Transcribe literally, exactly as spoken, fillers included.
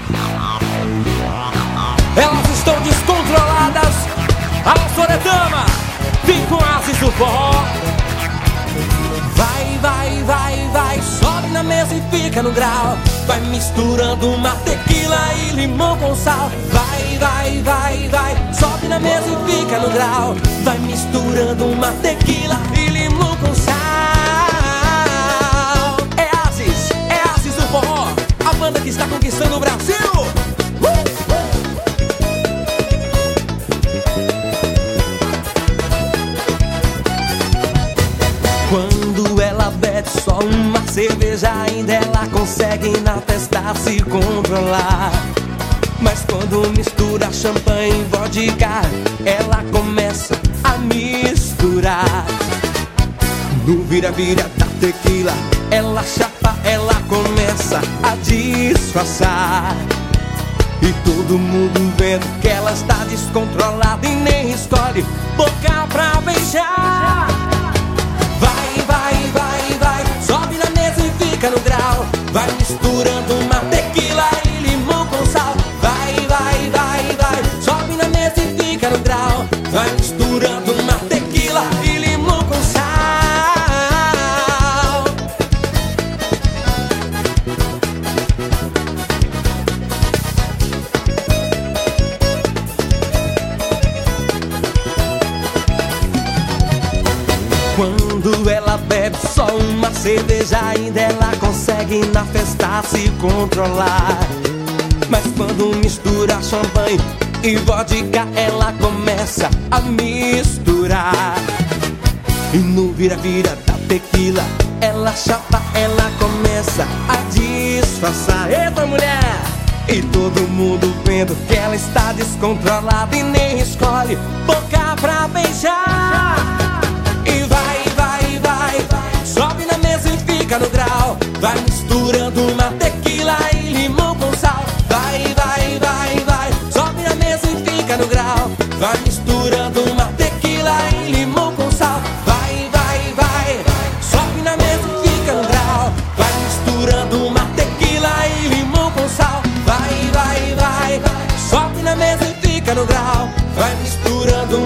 Elas estão descontroladas. Alô, Soretama, vem com Asis do forró. Vai, vai, vai, vai, sobe na mesa e fica no grau. Vai misturando uma tequila e limão com sal. Vai, vai, vai, vai, sobe na mesa e fica no grau. Vai misturando uma tequila e limão com sal. É Asis, é Asis do forró, a banda que está conquistando o Brasil. Quando ela bebe só uma cerveja, ainda ela consegue na festa se controlar. Mas quando mistura champanhe e vodka, ela começa a misturar. No vira-vira da tequila, ela chapa, ela começa a disfarçar. E todo mundo vendo que ela está descontrolada e nem escolhe boca pra beijar. Vai, vai, vai, vai, sobe na mesa e fica no grau. Vai misturando uma tequila e limão com sal. Vai, vai, vai, vai, sobe na mesa e fica no grau. Vai misturando uma tequila e limão com sal. Quando ela bebe só uma cerveja, ainda ela consegue na festa se controlar. Mas quando mistura champanhe e vodka, ela começa a misturar. E no vira-vira da tequila, ela chapa, ela começa a disfarçar. Eita, mulher! E todo mundo vendo que ela está descontrolada e nem escolhe boca pra beijar. Sobe na mesa e fica no grau. Vai misturando uma tequila e limão com sal. Vai, vai, vai, vai, sobe na mesa e fica no grau. Vai misturando uma tequila e limão com sal. Vai, vai, vai, sobe na mesa e fica no grau. Vai misturando uma tequila e limão com sal. Vai, vai, vai, sobe na mesa e fica no grau. Vai misturando